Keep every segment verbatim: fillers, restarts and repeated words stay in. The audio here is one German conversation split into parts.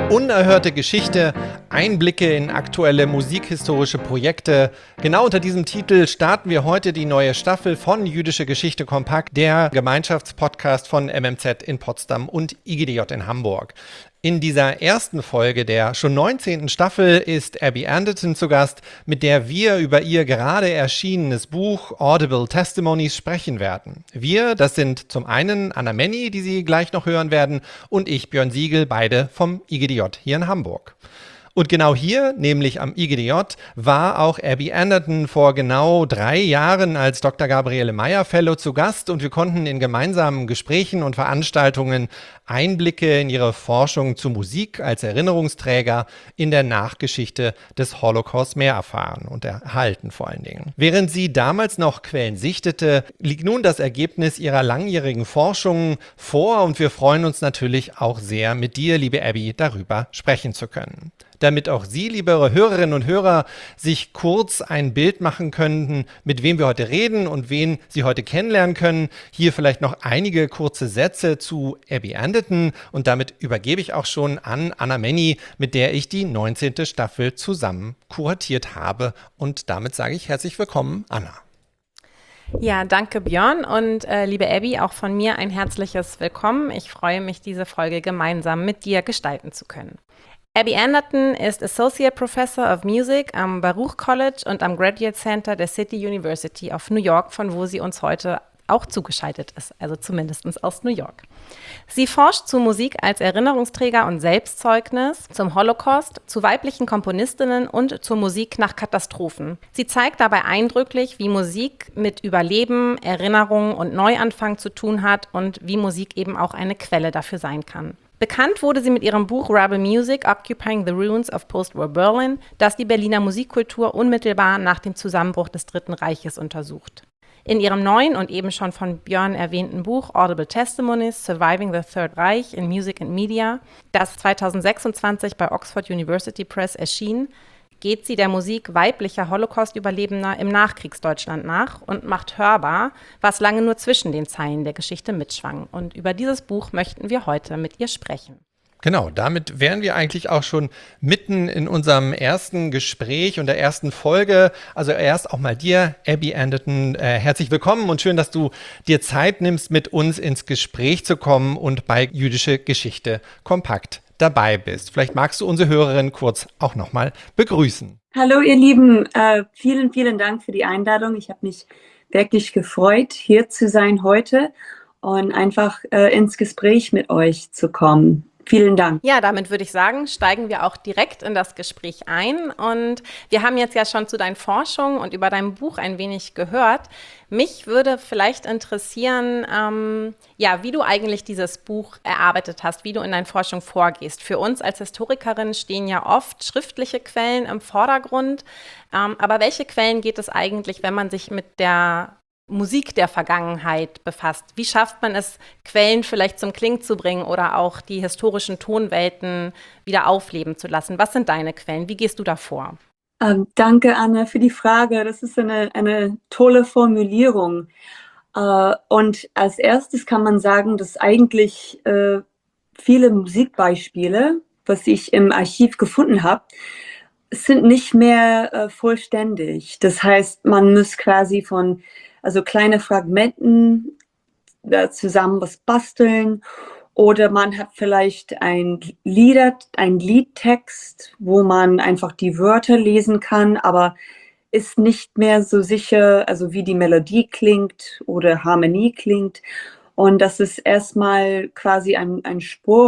Unerhörte Geschichte, Einblicke in aktuelle musikhistorische Projekte. Genau unter diesem Titel starten wir heute die neue Staffel von Jüdische Geschichte Kompakt, der Gemeinschaftspodcast von M M Z in Potsdam und I G D J in Hamburg. In dieser ersten Folge der schon neunzehnten Staffel ist Abby Anderton zu Gast, mit der wir über ihr gerade erschienenes Buch Audible Testimonies sprechen werden. Wir, das sind zum einen Anna Menny, die Sie gleich noch hören werden, und ich, Björn Siegel, beide vom I G D J hier in Hamburg. Und genau hier, nämlich am I G D J, war auch Abby Anderton vor genau drei Jahren als Doktor Gabriele Meyer Fellow zu Gast und wir konnten in gemeinsamen Gesprächen und Veranstaltungen Einblicke in ihre Forschung zu Musik als Erinnerungsträger in der Nachgeschichte des Holocaust mehr erfahren und erhalten vor allen Dingen. Während sie damals noch Quellen sichtete, liegt nun das Ergebnis ihrer langjährigen Forschungen vor und wir freuen uns natürlich auch sehr, mit dir, liebe Abby, darüber sprechen zu können. Damit auch Sie, liebe Hörerinnen und Hörer, sich kurz ein Bild machen könnten, mit wem wir heute reden und wen Sie heute kennenlernen können. Hier vielleicht noch einige kurze Sätze zu Abby Anderton und damit übergebe ich auch schon an Anna Menny, mit der ich die neunzehnte Staffel zusammen kuratiert habe. Und damit sage ich herzlich willkommen, Anna. Ja, danke Björn und äh, liebe Abby, auch von mir ein herzliches Willkommen. Ich freue mich, diese Folge gemeinsam mit dir gestalten zu können. Abby Anderton ist Associate Professor of Music am Baruch College und am Graduate Center der City University of New York, von wo sie uns heute auch zugeschaltet ist, also zumindest aus New York. Sie forscht zu Musik als Erinnerungsträger und Selbstzeugnis, zum Holocaust, zu weiblichen Komponistinnen und zur Musik nach Katastrophen. Sie zeigt dabei eindrücklich, wie Musik mit Überleben, Erinnerung und Neuanfang zu tun hat und wie Musik eben auch eine Quelle dafür sein kann. Bekannt wurde sie mit ihrem Buch Rebel Music, Occupying the Ruins of Postwar Berlin, das die Berliner Musikkultur unmittelbar nach dem Zusammenbruch des Dritten Reiches untersucht. In ihrem neuen und eben schon von Björn erwähnten Buch Audible Testimonies, Surviving the Third Reich in Music and Media, das zweitausendsechsundzwanzig bei Oxford University Press erschien, geht sie der Musik weiblicher Holocaust-Überlebender im Nachkriegsdeutschland nach und macht hörbar, was lange nur zwischen den Zeilen der Geschichte mitschwang. Und über dieses Buch möchten wir heute mit ihr sprechen. Genau, damit wären wir eigentlich auch schon mitten in unserem ersten Gespräch und der ersten Folge. Also erst auch mal dir, Abby Anderton, äh, herzlich willkommen und schön, dass du dir Zeit nimmst, mit uns ins Gespräch zu kommen und bei Jüdische Geschichte kompakt dabei bist. Vielleicht magst du unsere Hörerin kurz auch nochmal begrüßen. Hallo ihr Lieben, äh, vielen, vielen Dank für die Einladung. Ich habe mich wirklich gefreut, hier zu sein heute und einfach äh, ins Gespräch mit euch zu kommen. Vielen Dank. Ja, damit würde ich sagen, steigen wir auch direkt in das Gespräch ein. Und wir haben jetzt ja schon zu deinen Forschungen und über dein Buch ein wenig gehört. Mich würde vielleicht interessieren, ähm, ja, wie du eigentlich dieses Buch erarbeitet hast, wie du in deinen Forschung vorgehst. Für uns als Historikerin stehen ja oft schriftliche Quellen im Vordergrund. Ähm, aber welche Quellen geht es eigentlich, wenn man sich mit der Musik der Vergangenheit befasst? Wie schafft man es, Quellen vielleicht zum Klingen zu bringen oder auch die historischen Tonwelten wieder aufleben zu lassen? Was sind deine Quellen? Wie gehst du da vor? Ähm, danke, Anna, für die Frage. Das ist eine, eine tolle Formulierung. Äh, und als erstes kann man sagen, dass eigentlich äh, viele Musikbeispiele, was ich im Archiv gefunden habe, sind nicht mehr äh, vollständig. Das heißt, man muss quasi von also kleine Fragmenten äh, zusammen was basteln oder man hat vielleicht ein Lieder, ein Liedtext, wo man einfach die Wörter lesen kann, aber ist nicht mehr so sicher, also wie die Melodie klingt oder Harmonie klingt. Und das ist erstmal quasi ein, ein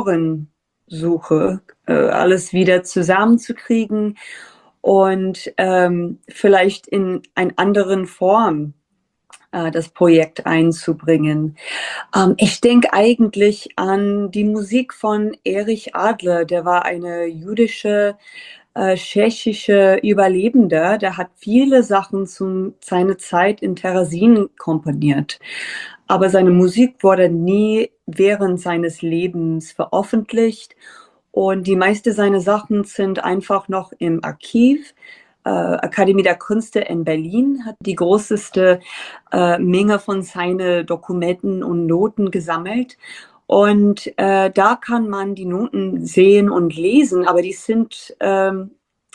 Spurensuche, äh, alles wieder zusammenzukriegen und ähm, vielleicht in einer anderen Form das Projekt einzubringen. Ähm, ich denke eigentlich an die Musik von Erich Adler, der war eine jüdische, äh, tschechische Überlebender, der hat viele Sachen zu seiner Zeit in Terezin komponiert. Aber seine Musik wurde nie während seines Lebens veröffentlicht und die meisten seiner Sachen sind einfach noch im Archiv. Äh, Akademie der Künste in Berlin hat die größte äh, Menge von seinen Dokumenten und Noten gesammelt. Und äh, da kann man die Noten sehen und lesen, aber die sind ähm,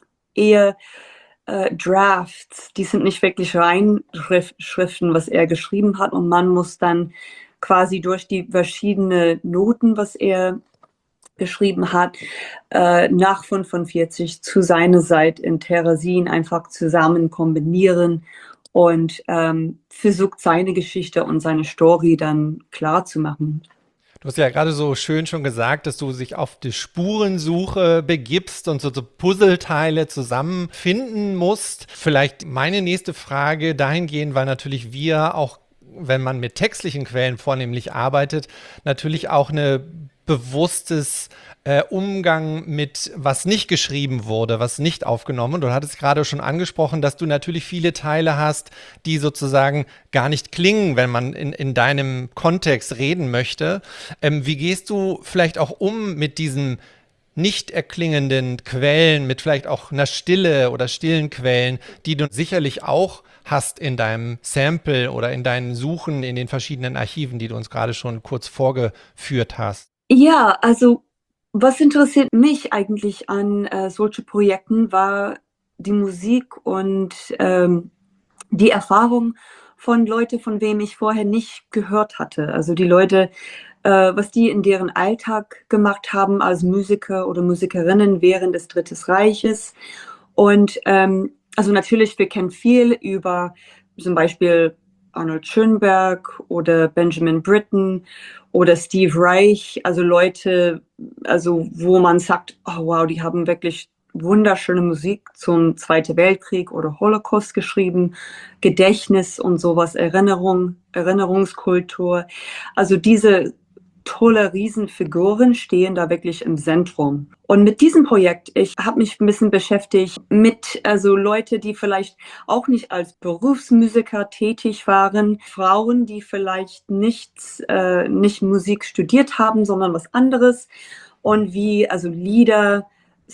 eher äh, Drafts, die sind nicht wirklich Reinschriften, was er geschrieben hat. Und man muss dann quasi durch die verschiedenen Noten, was er geschrieben hat, äh, nach fünfundvierzig zu seiner Seite in Terezin einfach zusammen kombinieren und ähm, versucht seine Geschichte und seine Story dann klar zu machen. Du hast ja gerade so schön schon gesagt, dass du dich auf die Spurensuche begibst und so, so Puzzleteile zusammenfinden musst. Vielleicht meine nächste Frage dahingehend, weil natürlich wir auch, wenn man mit textlichen Quellen vornehmlich arbeitet, natürlich auch eine bewusstes äh, Umgang mit, was nicht geschrieben wurde, was nicht aufgenommen. Du hattest gerade schon angesprochen, dass du natürlich viele Teile hast, die sozusagen gar nicht klingen, wenn man in, in deinem Kontext reden möchte. Ähm, wie gehst du vielleicht auch um mit diesen nicht erklingenden Quellen, mit vielleicht auch einer Stille oder stillen Quellen, die du sicherlich auch hast in deinem Sample oder in deinen Suchen in den verschiedenen Archiven, die du uns gerade schon kurz vorgeführt hast? Ja, also was interessiert mich eigentlich an äh, solchen Projekten war die Musik und ähm, die Erfahrung von Leuten, von wem ich vorher nicht gehört hatte. Also die Leute, äh, was die in deren Alltag gemacht haben als Musiker oder Musikerinnen während des Dritten Reiches. Und ähm, also natürlich, wir kennen viel über zum Beispiel Arnold Schönberg oder Benjamin Britten oder Steve Reich, also Leute, also wo man sagt, oh wow, die haben wirklich wunderschöne Musik zum Zweiten Weltkrieg oder Holocaust geschrieben, Gedächtnis und sowas, Erinnerung, Erinnerungskultur. Also diese tolle Riesenfiguren stehen da wirklich im Zentrum. Und mit diesem Projekt, ich habe mich ein bisschen beschäftigt mit also Leute, die vielleicht auch nicht als Berufsmusiker tätig waren, Frauen, die vielleicht nichts, äh, nicht Musik studiert haben, sondern was anderes und wie also Lieder,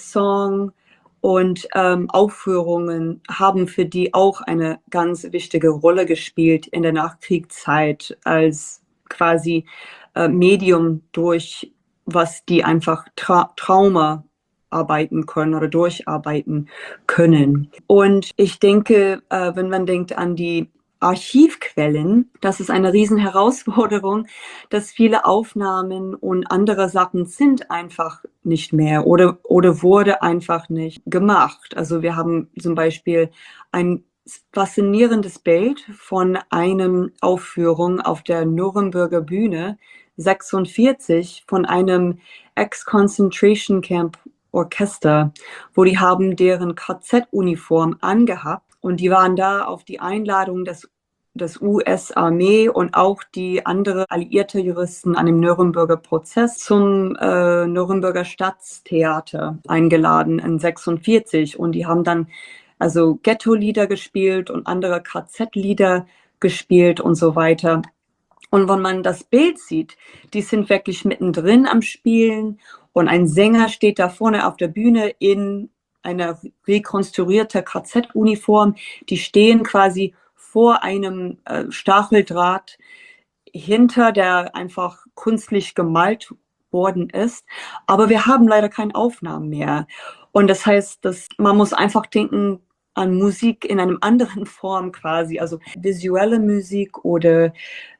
Song und ähm, Aufführungen haben für die auch eine ganz wichtige Rolle gespielt in der Nachkriegszeit als quasi äh, Medium, durch was die einfach Tra Trauma arbeiten können oder durcharbeiten können. Und ich denke, äh, wenn man denkt an die Archivquellen, das ist eine Riesenherausforderung, dass viele Aufnahmen und andere Sachen sind einfach nicht mehr oder, oder wurde einfach nicht gemacht. Also wir haben zum Beispiel ein faszinierendes Bild von einer Aufführung auf der Nürnberger Bühne sechsundvierzig von einem Ex-Concentration Camp Orchester, wo die haben deren K Z-Uniform angehabt und die waren da auf die Einladung des, des U S-Armee und auch die andere alliierte Juristen an dem Nürnberger Prozess zum äh, Nürnberger Staatstheater eingeladen in sechsundvierzig und die haben dann also Ghetto-Lieder gespielt und andere K Z-Lieder gespielt und so weiter. Und wenn man das Bild sieht, die sind wirklich mittendrin am Spielen und ein Sänger steht da vorne auf der Bühne in einer rekonstruierten K Z-Uniform. Die stehen quasi vor einem äh, Stacheldraht hinter, der einfach künstlich gemalt worden ist. Aber wir haben leider keine Aufnahmen mehr. Und das heißt, dass man muss einfach denken an Musik in einem anderen Form quasi, also visuelle Musik oder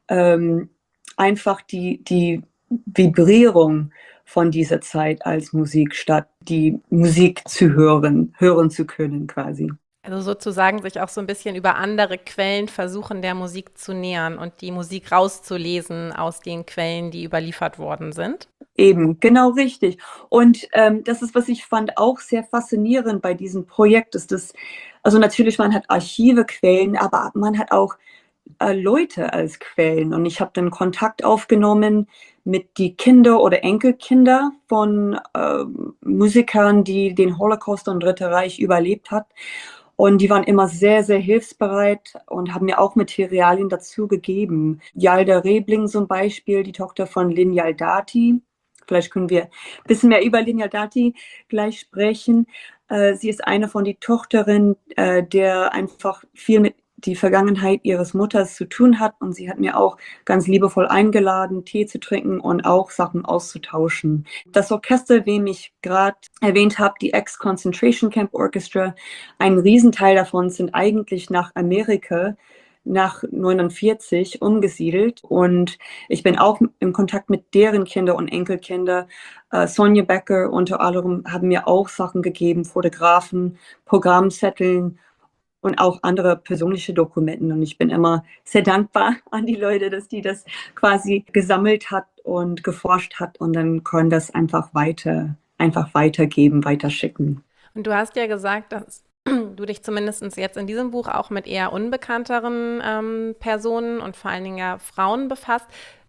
ähm, einfach die, die Vibrierung von dieser Zeit als Musik, statt die Musik zu hören, hören zu können quasi. Also sozusagen sich auch so ein bisschen über andere Quellen versuchen, der Musik zu nähern und die Musik rauszulesen aus den Quellen, die überliefert worden sind. Eben, genau richtig. Und ähm, das ist, was ich fand, auch sehr faszinierend bei diesem Projekt, ist das, also natürlich, man hat Archive, Quellen, aber man hat auch äh, Leute als Quellen. Und ich habe dann Kontakt aufgenommen mit die Kinder oder Enkelkinder von äh, Musikern, die den Holocaust und Dritte Reich überlebt hat. Und die waren immer sehr, sehr hilfsbereit und haben mir auch Materialien dazu gegeben. Yalda Rebling zum Beispiel, die Tochter von Lin Yaldati. Vielleicht können wir ein bisschen mehr über Lin Yaldati gleich sprechen. Äh, sie ist eine von den Tochterinnen, äh, der einfach viel mit die Vergangenheit ihres Mutters zu tun hat. Und sie hat mir auch ganz liebevoll eingeladen, Tee zu trinken und auch Sachen auszutauschen. Das Orchester, wem ich gerade erwähnt habe, die Ex-Concentration Camp Orchestra, ein Riesenteil davon sind eigentlich nach Amerika nach neunundvierzig umgesiedelt. Und ich bin auch im Kontakt mit deren Kinder und Enkelkinder. Äh, Sonja Becker unter anderem haben mir auch Sachen gegeben, Fotografen, Programmzetteln und auch andere persönliche Dokumente. Und ich bin immer sehr dankbar an die Leute, dass die das quasi gesammelt hat und geforscht hat und dann können das einfach weiter, einfach weitergeben, weiterschicken. Und du hast ja gesagt, dass du dich zumindest jetzt in diesem Buch auch mit eher unbekannteren ähm, Personen und vor allen Dingen ja Frauen befasst.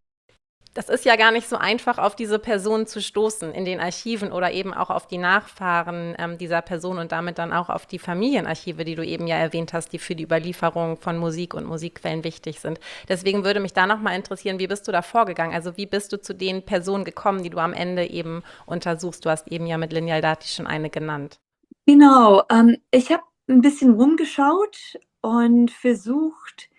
Das ist ja gar nicht so einfach, auf diese Personen zu stoßen in den Archiven oder eben auch auf die Nachfahren ähm, dieser Person und damit dann auch auf die Familienarchive, die du eben ja erwähnt hast, die für die Überlieferung von Musik und Musikquellen wichtig sind. Deswegen würde mich da nochmal interessieren, wie bist du da vorgegangen? Also wie bist du zu den Personen gekommen, die du am Ende eben untersuchst? Du hast eben ja mit Linyal Dati schon eine genannt. Genau, ähm, ich habe ein bisschen rumgeschaut und versucht,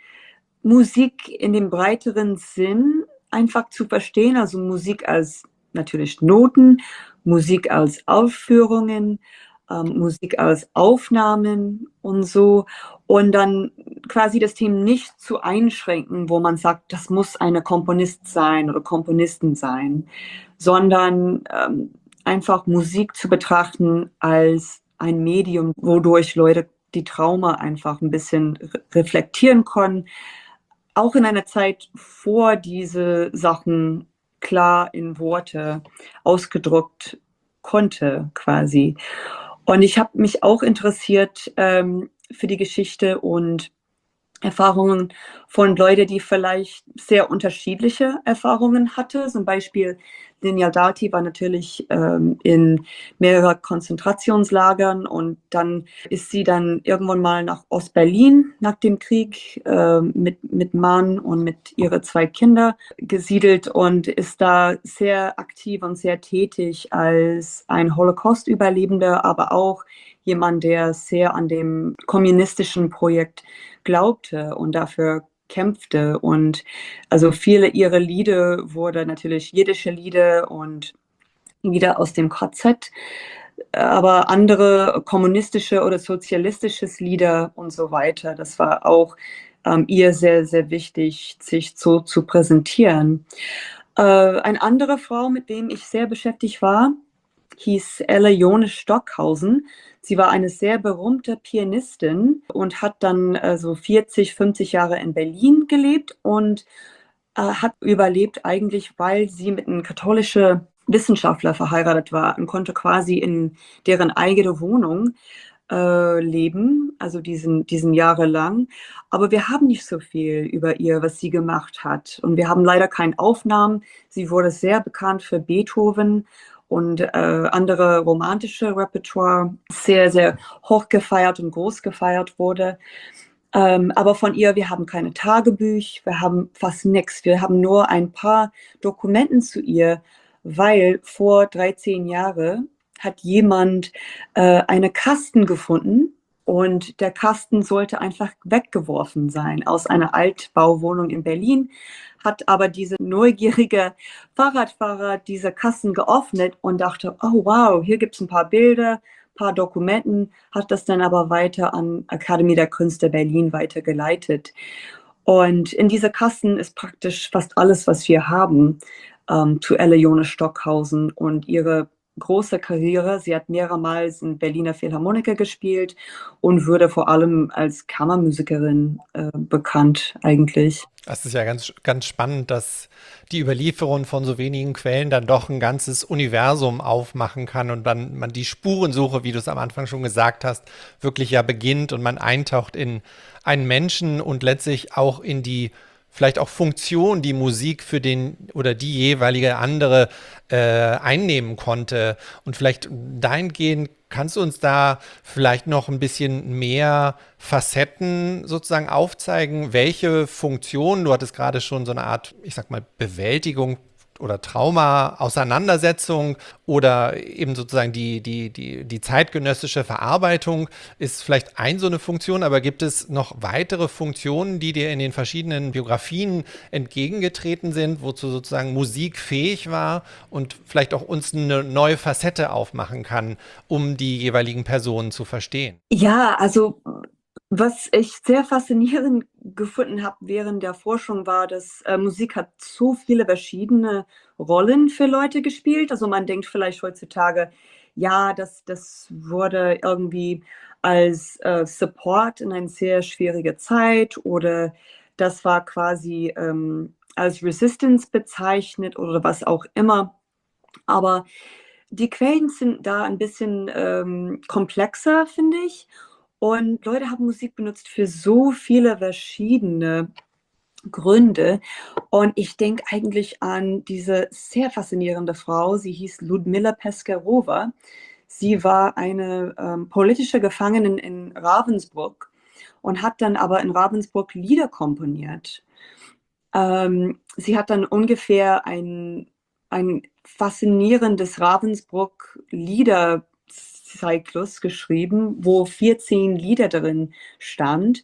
Musik in dem breiteren Sinn einfach zu verstehen, also Musik als natürlich Noten, Musik als Aufführungen, ähm, Musik als Aufnahmen und so und dann quasi das Thema nicht zu einschränken, wo man sagt, das muss eine Komponist sein oder Komponistin sein, sondern ähm, einfach Musik zu betrachten als ein Medium, wodurch Leute die Trauma einfach ein bisschen re- reflektieren können, auch in einer Zeit vor diese Sachen klar in Worte ausgedrückt konnte quasi. Und ich habe mich auch interessiert ähm, für die Geschichte und Erfahrungen von Leuten, die vielleicht sehr unterschiedliche Erfahrungen hatte. Zum Beispiel Linyal Dati war natürlich ähm, in mehreren Konzentrationslagern und dann ist sie dann irgendwann mal nach Ostberlin nach dem Krieg äh, mit, mit Mann und mit ihren zwei Kindern gesiedelt und ist da sehr aktiv und sehr tätig als ein Holocaust-Überlebender, aber auch jemand, der sehr an dem kommunistischen Projekt glaubte und dafür kämpfte. Und also viele ihrer Lieder wurden natürlich jiddische Lieder und Lieder aus dem K Z, aber andere kommunistische oder sozialistische Lieder und so weiter. Das war auch ähm, ihr sehr, sehr wichtig, sich so zu präsentieren. Äh, eine andere Frau, mit dem ich sehr beschäftigt war, hieß Eleone Stockhausen. Sie war eine sehr berühmte Pianistin und hat dann äh, so vierzig, fünfzig Jahre in Berlin gelebt und äh, hat überlebt eigentlich, weil sie mit einem katholischen Wissenschaftler verheiratet war und konnte quasi in deren eigene Wohnung äh, leben, also diesen, diesen Jahre lang. Aber wir haben nicht so viel über ihr, was sie gemacht hat. Und wir haben leider keine Aufnahmen. Sie wurde sehr bekannt für Beethoven und äh, andere romantische Repertoire, sehr, sehr hoch gefeiert und groß gefeiert wurde. Ähm, aber von ihr, wir haben keine Tagebücher, wir haben fast nichts. Wir haben nur ein paar Dokumenten zu ihr, weil vor dreizehn Jahren hat jemand äh, eine Kasten gefunden und der Kasten sollte einfach weggeworfen sein aus einer Altbauwohnung in Berlin, hat aber diese neugierige Fahrradfahrer diese Kasten geöffnet und dachte, oh wow, hier gibt es ein paar Bilder, ein paar Dokumenten, hat das dann aber weiter an Akademie der Künste Berlin weitergeleitet. Und in dieser Kasten ist praktisch fast alles, was wir haben, ähm, zu Eleone Stockhausen und ihre große Karriere. Sie hat mehrmals in Berliner Philharmoniker gespielt und wurde vor allem als Kammermusikerin äh, bekannt eigentlich. Das ist ja ganz, ganz spannend, dass die Überlieferung von so wenigen Quellen dann doch ein ganzes Universum aufmachen kann und dann man die Spurensuche, wie du es am Anfang schon gesagt hast, wirklich ja beginnt und man eintaucht in einen Menschen und letztlich auch in die vielleicht auch Funktion, die Musik für den oder die jeweilige andere äh, einnehmen konnte. Und vielleicht dahingehend kannst du uns da vielleicht noch ein bisschen mehr Facetten sozusagen aufzeigen, welche Funktionen, du hattest gerade schon so eine Art, ich sag mal, Bewältigung oder Trauma-Auseinandersetzung oder eben sozusagen die, die, die, die zeitgenössische Verarbeitung ist vielleicht ein so eine Funktion, aber gibt es noch weitere Funktionen, die dir in den verschiedenen Biografien entgegengetreten sind, wozu sozusagen Musik fähig war und vielleicht auch uns eine neue Facette aufmachen kann, um die jeweiligen Personen zu verstehen? Ja, also was ich sehr faszinierend gefunden habe während der Forschung war, dass äh, Musik hat so viele verschiedene Rollen für Leute gespielt. Also man denkt vielleicht heutzutage, ja, das, das wurde irgendwie als äh, Support in eine sehr schwierige Zeit oder das war quasi ähm, als Resistance bezeichnet oder was auch immer. Aber die Quellen sind da ein bisschen ähm, komplexer, finde ich. Und Leute haben Musik benutzt für so viele verschiedene Gründe. Und ich denke eigentlich an diese sehr faszinierende Frau. Sie hieß Ludmilla Peskarova. Sie war eine ähm, politische Gefangenin in Ravensbrück und hat dann aber in Ravensbrück Lieder komponiert. Ähm, sie hat dann ungefähr ein, ein faszinierendes Ravensbrück-Liederzyklus geschrieben, wo vierzehn Lieder drin stand.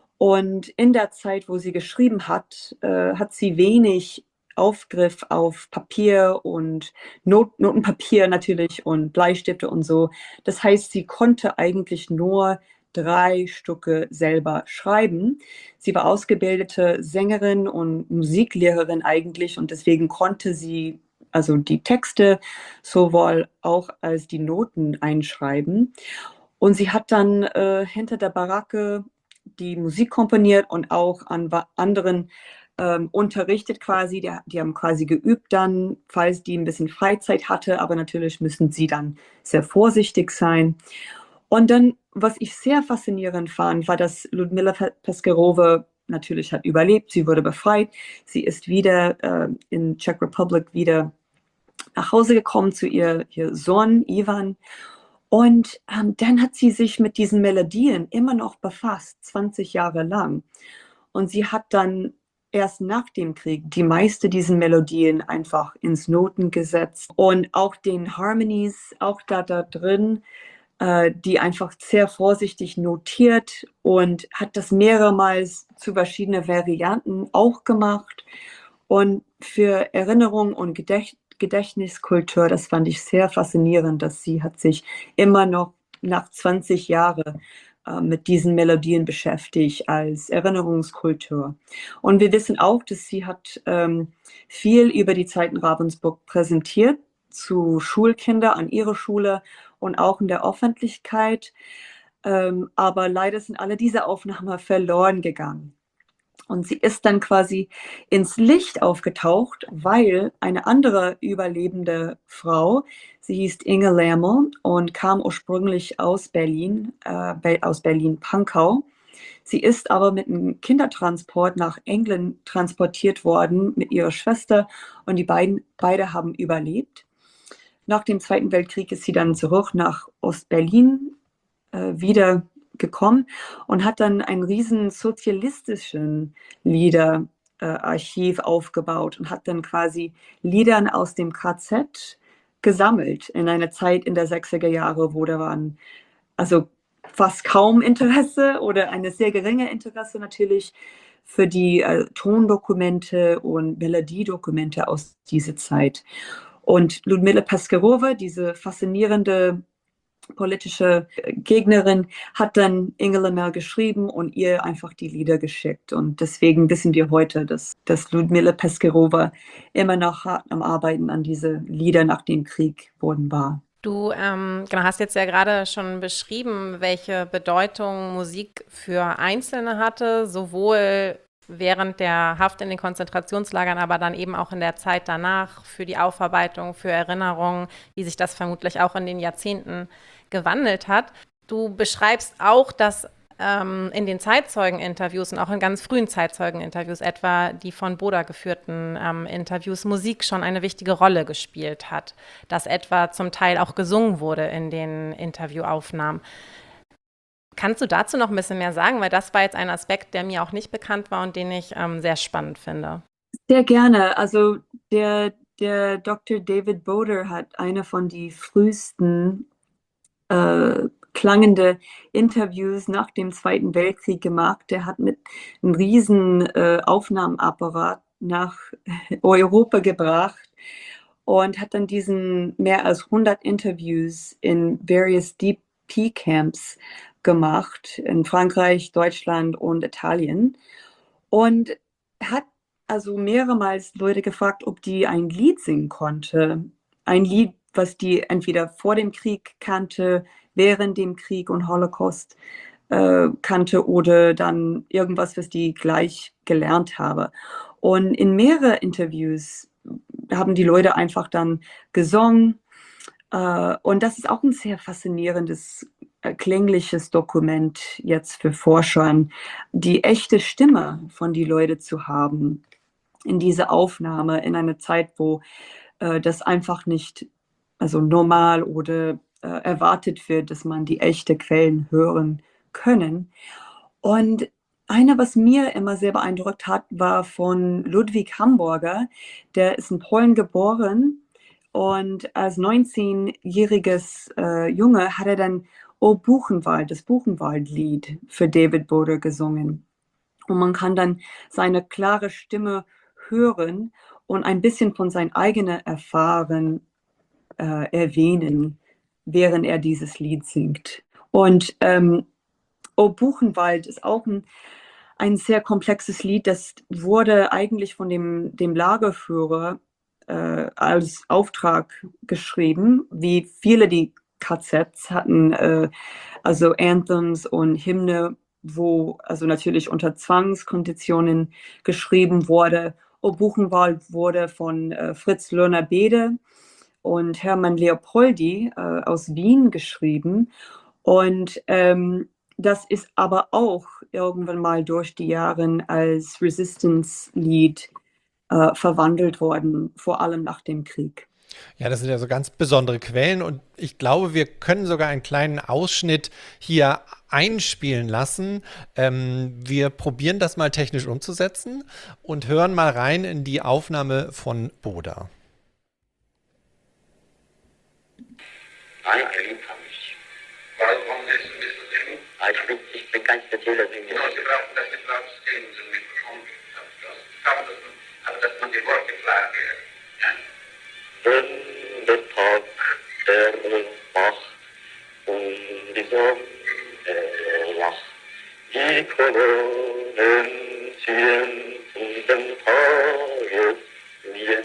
Und in der Zeit, wo sie geschrieben hat, äh, hat sie wenig Aufgriff auf Papier und Not Notenpapier natürlich und Bleistifte und so. Das heißt, sie konnte eigentlich nur drei Stücke selber schreiben. Sie war ausgebildete Sängerin und Musiklehrerin eigentlich und deswegen konnte sie also die Texte sowohl auch als die Noten einschreiben. Und sie hat dann äh, hinter der Baracke die Musik komponiert und auch an anderen ähm, unterrichtet quasi. Die, die haben quasi geübt dann, falls die ein bisschen Freizeit hatte, aber natürlich müssen sie dann sehr vorsichtig sein. Und dann, was ich sehr faszinierend fand, war, dass Ludmilla Peskarova natürlich hat überlebt, sie wurde befreit, sie ist wieder äh, in Czech Republic wieder nach Hause gekommen zu ihr, ihr Sohn Ivan. Und ähm, dann hat sie sich mit diesen Melodien immer noch befasst, zwanzig Jahre lang. Und sie hat dann erst nach dem Krieg die meiste dieser Melodien einfach ins Noten gesetzt und auch den Harmonies, auch da, da drin, äh, die einfach sehr vorsichtig notiert und hat das mehrmals zu verschiedenen Varianten auch gemacht. Und für Erinnerung und Gedächt Gedächtniskultur, das fand ich sehr faszinierend, dass sie hat sich immer noch nach zwanzig Jahren äh, mit diesen Melodien beschäftigt als Erinnerungskultur. Und wir wissen auch, dass sie hat ähm, viel über die Zeit in Ravensbrück präsentiert zu Schulkindern an ihrer Schule und auch in der Öffentlichkeit. Ähm, aber leider sind alle diese Aufnahmen verloren gegangen. Und sie ist dann quasi ins Licht aufgetaucht, weil eine andere überlebende Frau, sie hieß Inge Lermer und kam ursprünglich aus Berlin, äh, aus Berlin-Pankow. Sie ist aber mit einem Kindertransport nach England transportiert worden mit ihrer Schwester und die beiden beide haben überlebt. Nach dem Zweiten Weltkrieg ist sie dann zurück nach Ostberlin äh, wieder gekommen und hat dann ein riesen sozialistischen Liederarchiv äh, aufgebaut und hat dann quasi Liedern aus dem K Z gesammelt in einer Zeit in der sechziger Jahre, wo da waren also fast kaum Interesse oder eine sehr geringe Interesse natürlich für die äh, Tondokumente und Melodiedokumente aus dieser Zeit. Und Ludmilla Peskarova, diese faszinierende politische Gegnerin, hat dann Inge Lermer geschrieben und ihr einfach die Lieder geschickt. Und deswegen wissen wir heute, dass, dass Ludmilla Peskarova immer noch hart am Arbeiten an diese Lieder nach dem Krieg worden war. Du ähm, genau, hast jetzt ja gerade schon beschrieben, welche Bedeutung Musik für Einzelne hatte, sowohl während der Haft in den Konzentrationslagern, aber dann eben auch in der Zeit danach für die Aufarbeitung, für Erinnerungen, wie sich das vermutlich auch in den Jahrzehnten gewandelt hat. Du beschreibst auch, dass ähm, in den Zeitzeugeninterviews und auch in ganz frühen Zeitzeugeninterviews, etwa die von Boda geführten ähm, Interviews, Musik schon eine wichtige Rolle gespielt hat, dass etwa zum Teil auch gesungen wurde in den Interviewaufnahmen. Kannst du dazu noch ein bisschen mehr sagen? Weil das war jetzt ein Aspekt, der mir auch nicht bekannt war und den ich ähm, sehr spannend finde. Sehr gerne. Also der, der Doktor David Boder hat eine von die frühesten äh, klangende Interviews nach dem Zweiten Weltkrieg gemacht. Der hat mit einem riesen äh, Aufnahmeapparat nach Europa gebracht und hat dann diesen mehr als hundert Interviews in various D P-Camps gemacht, in Frankreich, Deutschland und Italien. Und hat also mehrmals Leute gefragt, ob die ein Lied singen konnte. Ein Lied, was die entweder vor dem Krieg kannte, während dem Krieg und Holocaust äh, kannte oder dann irgendwas, was die gleich gelernt habe. Und in mehreren Interviews haben die Leute einfach dann gesungen. Äh, und das ist auch ein sehr faszinierendes, äh, klängliches Dokument jetzt für Forscher, die echte Stimme von die Leute zu haben in diese Aufnahme in einer Zeit, wo äh, das einfach nicht also normal oder äh, erwartet wird, dass man die echten Quellen hören können. Und einer, was mir immer sehr beeindruckt hat, war von Ludwig Hamburger. Der ist in Polen geboren und als neunzehnjähriges äh, Junge hat er dann O Buchenwald, das Buchenwaldlied für David Boder gesungen. Und man kann dann seine klare Stimme hören und ein bisschen von seinen eigenen Erfahrungen äh, erwähnen, während er dieses Lied singt. Und ähm, O Buchenwald ist auch ein, ein sehr komplexes Lied. Das wurde eigentlich von dem, dem Lagerführer äh, als Auftrag geschrieben, wie viele die K Zs hatten, äh, also Anthems und Hymne, wo also natürlich unter Zwangskonditionen geschrieben wurde. O Buchenwald wurde von äh, Fritz Lerner-Bede und Hermann Leopoldi äh, aus Wien geschrieben. Und ähm, das ist aber auch irgendwann mal durch die Jahre als Resistance-Lied äh, verwandelt worden, vor allem nach dem Krieg. Ja, das sind ja so ganz besondere Quellen und ich glaube, wir können sogar einen kleinen Ausschnitt hier einspielen lassen. Ähm, wir probieren das mal technisch umzusetzen und hören mal rein in die Aufnahme von Boder. Nein, geliebt habe ich. Warum willst du das singen? Ich bin, ich bin ganz spezieller Sänger. Genau, Sie brauchen das nicht laut singen, so mit Ton. Aber dass man die Worte klar wird. Wenn der Tag der macht und die Sonne lacht, die Kolonnen ziehen und den Tageswehen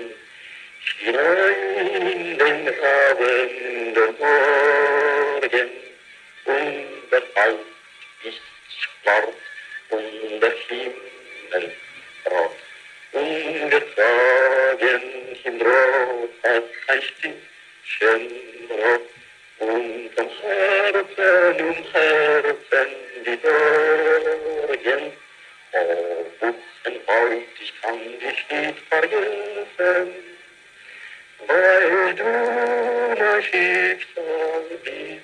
hinein den Abend der Morgen und der Wald ist schwarz und der Himmel rot. Ungetragen im Rot hat ein Stückchen Rot und am Herzen, um Herzen die Sorgen. Oh, Buchenwald, ich kann dich nicht vergessen, weil du mein Schicksal bist.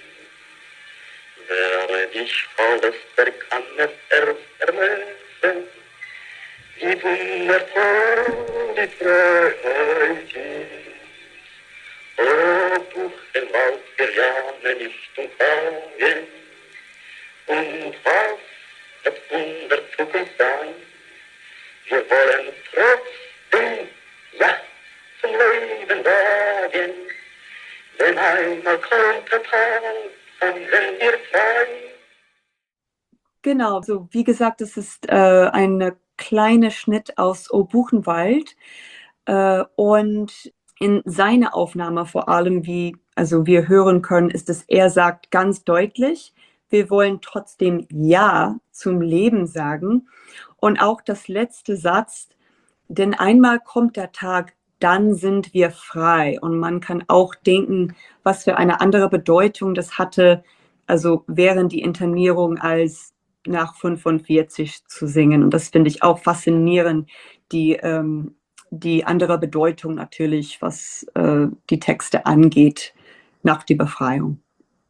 Wer dich verlässt, der kann es erst ermessen, wie wundervoll die Freiheit ist. O Buchenwald, wir jagen nicht umfangen. Und was wird unser Zukunft sein? Wir wollen trotzdem, ja, zum Leben wagen. Wenn einmal kommt der Tag, dann sind wir frei. Genau, so wie gesagt, es ist äh, eine kleiner Schnitt aus O Buchenwald äh, und in seiner Aufnahme vor allem, wie also wir hören können, ist es, er sagt ganz deutlich, wir wollen trotzdem Ja zum Leben sagen und auch das letzte Satz, denn einmal kommt der Tag, dann sind wir frei und man kann auch denken, was für eine andere Bedeutung das hatte, also während die Internierung als nach fünfundvierzig zu singen. Und das finde ich auch faszinierend, die, ähm, die andere Bedeutung natürlich, was äh, die Texte angeht, nach der Befreiung.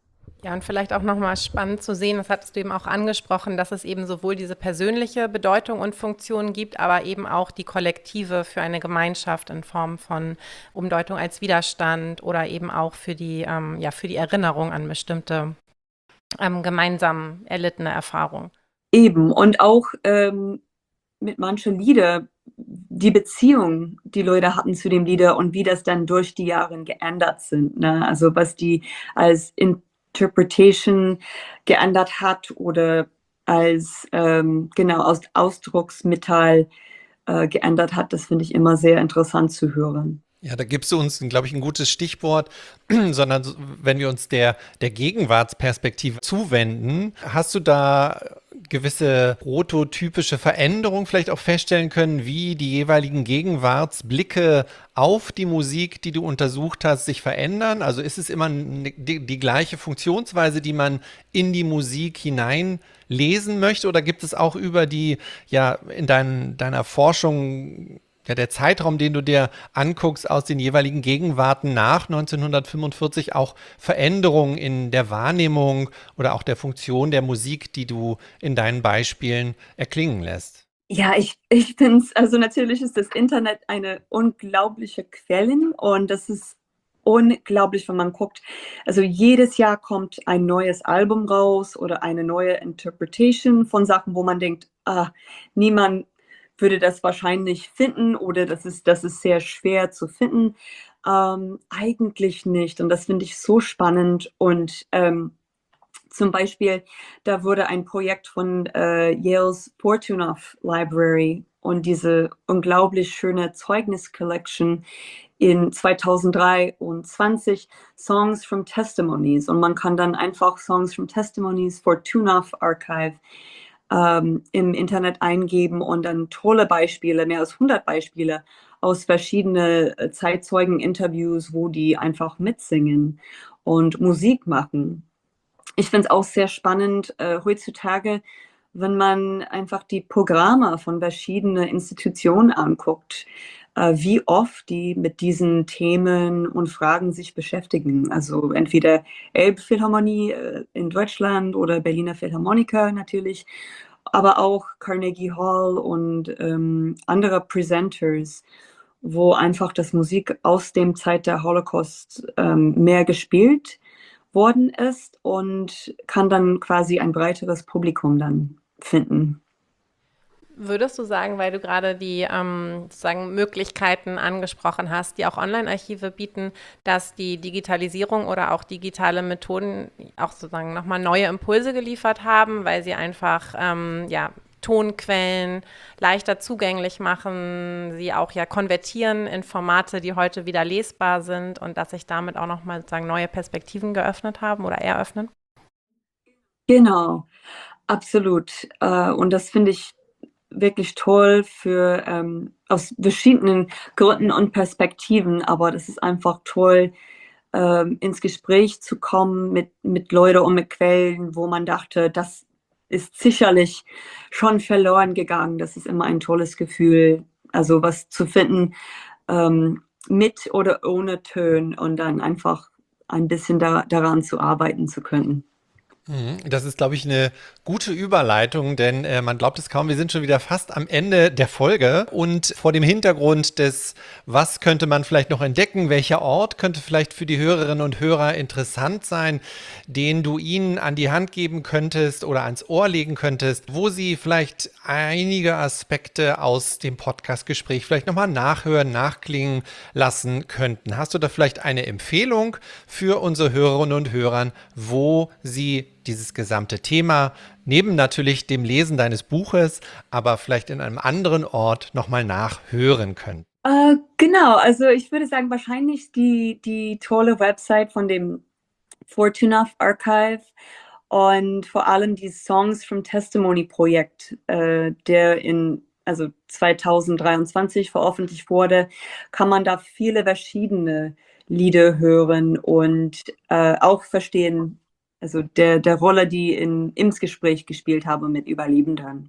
Ja, und vielleicht auch nochmal spannend zu sehen, das hattest du eben auch angesprochen, dass es eben sowohl diese persönliche Bedeutung und Funktion gibt, aber eben auch die kollektive für eine Gemeinschaft in Form von Umdeutung als Widerstand oder eben auch für die, ähm, ja, für die Erinnerung an bestimmte ähm, gemeinsam erlittene Erfahrungen. Eben, und auch ähm, mit manchen Lieder, die Beziehung, die Leute hatten zu dem Lieder und wie das dann durch die Jahre geändert sind. Ne? Also was die als Interpretation geändert hat oder als ähm, genau als Ausdrucksmittel äh, geändert hat, das finde ich immer sehr interessant zu hören. Ja, da gibst du uns, glaube ich, ein gutes Stichwort, sondern so- wenn wir uns der, der Gegenwartsperspektive zuwenden, hast du da gewisse prototypische Veränderungen vielleicht auch feststellen können, wie die jeweiligen Gegenwartsblicke auf die Musik, die du untersucht hast, sich verändern? Also ist es immer n- die, die gleiche Funktionsweise, die man in die Musik hineinlesen möchte, oder gibt es auch über die, ja, in dein, deiner Forschung, ja, der Zeitraum, den du dir anguckst aus den jeweiligen Gegenwarten nach neunzehnhundertfünfundvierzig, auch Veränderungen in der Wahrnehmung oder auch der Funktion der Musik, die du in deinen Beispielen erklingen lässt? Ja, ich, ich finde es, also natürlich ist das Internet eine unglaubliche Quelle und das ist unglaublich, wenn man guckt. Also jedes Jahr kommt ein neues Album raus oder eine neue Interpretation von Sachen, wo man denkt, ah, niemand würde das wahrscheinlich finden oder das ist, das ist sehr schwer zu finden. Ähm, eigentlich nicht. Und das finde ich so spannend und ähm, zum Beispiel, da wurde ein Projekt von äh, Yale's Fortunoff Library und diese unglaublich schöne Zeugnis-Collection in zweitausenddreiundzwanzig Songs from Testimonies. Und man kann dann einfach Songs from Testimonies Fortunoff Archive ähm, im Internet eingeben und dann tolle Beispiele, mehr als hundert Beispiele aus verschiedenen äh, Zeitzeugen-Interviews, wo die einfach mitsingen und Musik machen. Ich finde es auch sehr spannend äh, heutzutage, wenn man einfach die Programme von verschiedenen Institutionen anguckt, äh, wie oft die mit diesen Themen und Fragen sich beschäftigen. Also entweder Elbphilharmonie äh, in Deutschland oder Berliner Philharmoniker natürlich, aber auch Carnegie Hall und ähm, andere Presenters, wo einfach das Musik aus dem Zeit der Holocaust ähm, mehr gespielt worden ist und kann dann quasi ein breiteres Publikum dann finden. Würdest du sagen, weil du gerade die ähm, sozusagen Möglichkeiten angesprochen hast, die auch Online-Archive bieten, dass die Digitalisierung oder auch digitale Methoden auch sozusagen nochmal neue Impulse geliefert haben, weil sie einfach ähm, ja, Tonquellen leichter zugänglich machen, sie auch ja konvertieren in Formate, die heute wieder lesbar sind und dass sich damit auch nochmal sozusagen neue Perspektiven geöffnet haben oder eröffnen? Genau, absolut. Äh, und das finde ich wirklich toll für ähm, aus verschiedenen Gründen und Perspektiven, aber das ist einfach toll, ähm, ins Gespräch zu kommen mit, mit Leuten und mit Quellen, wo man dachte, das ist sicherlich schon verloren gegangen. Das ist immer ein tolles Gefühl, also was zu finden, ähm, mit oder ohne Tönen und dann einfach ein bisschen da, daran zu arbeiten zu können. Mhm. Das ist, glaube ich, eine gute Überleitung, denn äh, man glaubt es kaum, wir sind schon wieder fast am Ende der Folge. Und vor dem Hintergrund des, was könnte man vielleicht noch entdecken, welcher Ort könnte vielleicht für die Hörerinnen und Hörer interessant sein, den du ihnen an die Hand geben könntest oder ans Ohr legen könntest, wo sie vielleicht einige Aspekte aus dem Podcast-Gespräch vielleicht nochmal nachhören, nachklingen lassen könnten. Hast du da vielleicht eine Empfehlung für unsere Hörerinnen und Hörer, wo sie dieses gesamte Thema neben natürlich dem Lesen deines Buches, aber vielleicht in einem anderen Ort nochmal nachhören können? Äh, genau, also ich würde sagen, wahrscheinlich die, die tolle Website von dem Fortunoff Archive und vor allem die Songs from Testimony Projekt, äh, der in also zweitausenddreiundzwanzig veröffentlicht wurde, kann man da viele verschiedene Lieder hören und äh, auch verstehen, also der, der Rolle, die in, im Gespräch gespielt habe mit Überlebenden.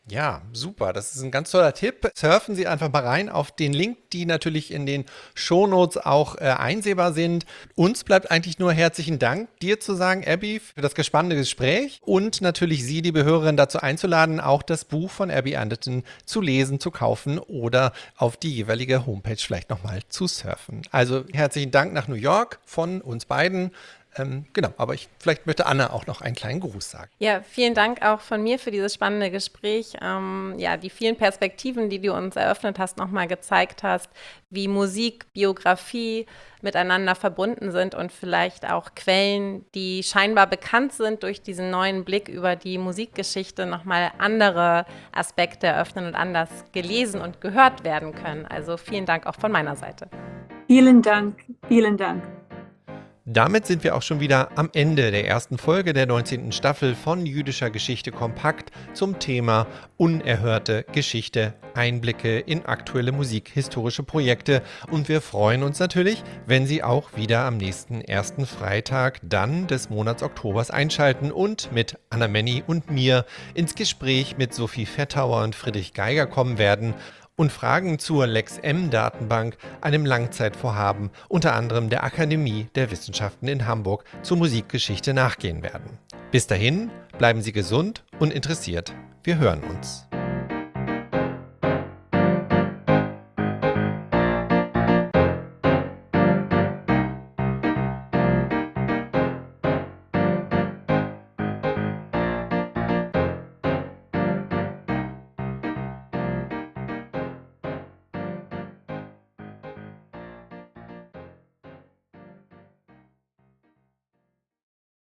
Ja, super. Das ist ein ganz toller Tipp. Surfen Sie einfach mal rein auf den Link, die natürlich in den Shownotes auch äh, einsehbar sind. Uns bleibt eigentlich nur herzlichen Dank, dir zu sagen, Abby, für das gespannte Gespräch und natürlich Sie, liebe Hörerin, dazu einzuladen, auch das Buch von Abby Anderton zu lesen, zu kaufen oder auf die jeweilige Homepage vielleicht nochmal zu surfen. Also herzlichen Dank nach New York von uns beiden. Ähm, genau, aber ich, vielleicht möchte Anna auch noch einen kleinen Gruß sagen. Ja, vielen Dank auch von mir für dieses spannende Gespräch. Ähm, ja, die vielen Perspektiven, die du uns eröffnet hast, nochmal gezeigt hast, wie Musik, Biografie miteinander verbunden sind und vielleicht auch Quellen, die scheinbar bekannt sind, durch diesen neuen Blick über die Musikgeschichte nochmal andere Aspekte eröffnen und anders gelesen und gehört werden können. Also vielen Dank auch von meiner Seite. Vielen Dank, vielen Dank. Damit sind wir auch schon wieder am Ende der ersten Folge der neunzehnten Staffel von Jüdischer Geschichte kompakt zum Thema unerhörte Geschichte, Einblicke in aktuelle musikhistorische Projekte. Und wir freuen uns natürlich, wenn Sie auch wieder am nächsten ersten Freitag dann des Monats Oktobers einschalten und mit Anna Menny und mir ins Gespräch mit Sophie Fettauer und Friedrich Geiger kommen werden und Fragen zur LexM-Datenbank, einem Langzeitvorhaben unter anderem der Akademie der Wissenschaften in Hamburg zur Musikgeschichte nachgehen werden. Bis dahin, bleiben Sie gesund und interessiert. Wir hören uns.